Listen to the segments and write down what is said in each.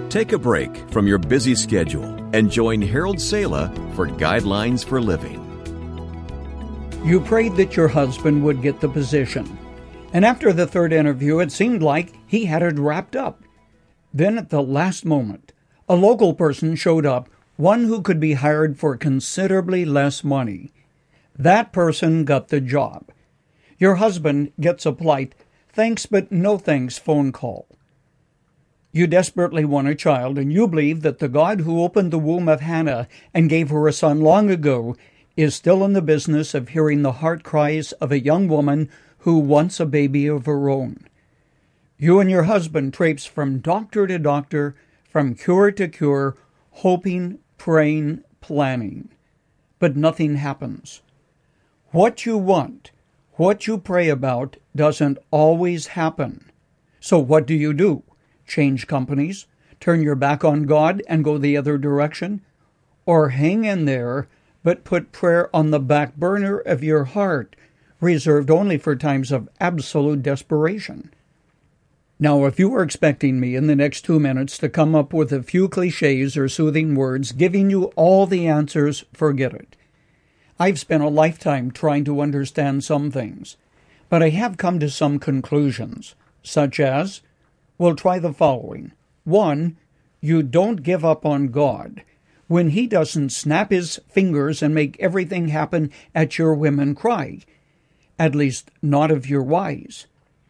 Take a break from your busy schedule and join Harold Sala for Guidelines for Living. You prayed that your husband would get the position, and after the third interview, it seemed like he had it wrapped up. Then at the last moment, a local person showed up, one who could be hired for considerably less money. That person got the job. Your husband gets a polite, thanks but no thanks phone call. You desperately want a child, and you believe that the God who opened the womb of Hannah and gave her a son long ago is still in the business of hearing the heart cries of a young woman who wants a baby of her own. You and your husband traipse from doctor to doctor, from cure to cure, hoping, praying, planning. But nothing happens. What you want, what you pray about, doesn't always happen. So what do? Change companies, turn your back on God and go the other direction? Or hang in there, but put prayer on the back burner of your heart, reserved only for times of absolute desperation? Now, if you were expecting me in the next 2 minutes to come up with a few cliches or soothing words giving you all the answers, forget it. I've spent a lifetime trying to understand some things, but I have come to some conclusions, such as, we'll try the following. 1, you don't give up on God when He doesn't snap His fingers and make everything happen at your whim and cry, at least not if you're wise.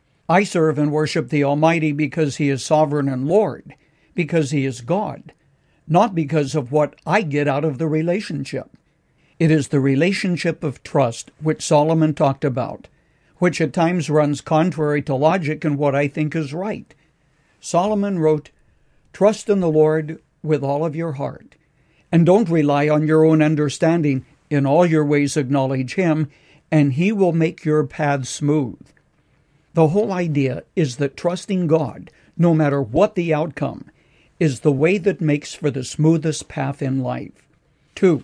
I serve and worship the Almighty because He is sovereign and Lord, because He is God, not because of what I get out of the relationship. It is the relationship of trust which Solomon talked about, which at times runs contrary to logic and what I think is right. Solomon wrote, "Trust in the Lord with all of your heart, and don't rely on your own understanding. In all your ways acknowledge Him, and He will make your paths smooth." The whole idea is that trusting God, no matter what the outcome, is the way that makes for the smoothest path in life. 2,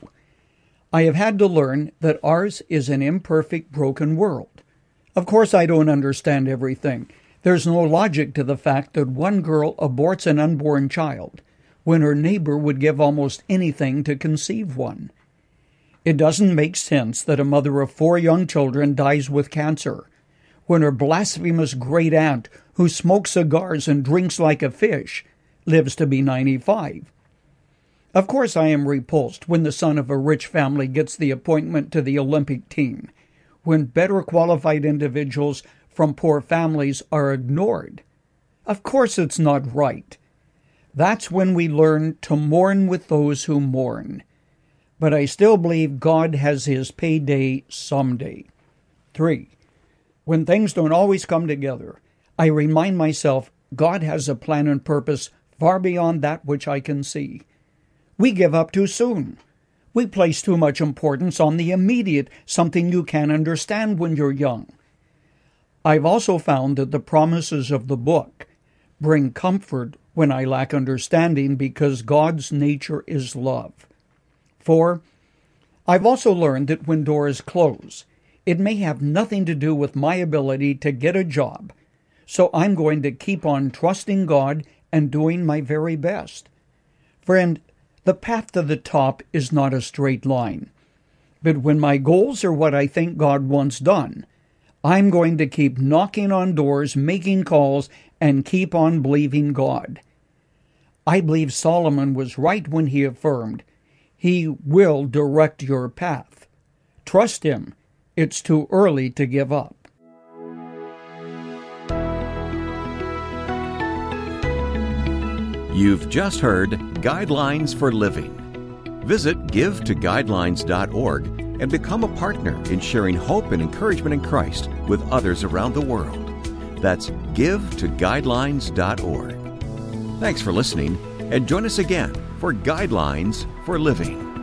I have had to learn that ours is an imperfect, broken world. Of course, I don't understand everything. There's no logic to the fact that one girl aborts an unborn child when her neighbor would give almost anything to conceive one. It doesn't make sense that a mother of 4 young children dies with cancer when her blasphemous great-aunt, who smokes cigars and drinks like a fish, lives to be 95. Of course, I am repulsed when the son of a rich family gets the appointment to the Olympic team, when better qualified individuals from poor families are ignored. Of course it's not right. That's when we learn to mourn with those who mourn. But I still believe God has His payday someday. 3, when things don't always come together, I remind myself God has a plan and purpose far beyond that which I can see. We give up too soon. We place too much importance on the immediate, something you can't understand when you're young. I've also found that the promises of the book bring comfort when I lack understanding because God's nature is love. 4, I've also learned that when doors close, it may have nothing to do with my ability to get a job, so I'm going to keep on trusting God and doing my very best. Friend, the path to the top is not a straight line, but when my goals are what I think God wants done, I'm going to keep knocking on doors, making calls, and keep on believing God. I believe Solomon was right when he affirmed, He will direct your path. Trust Him. It's too early to give up. You've just heard Guidelines for Living. Visit givetoguidelines.org and become a partner in sharing hope and encouragement in Christ with others around the world. That's givetoguidelines.org. Thanks for listening, and join us again for Guidelines for Living.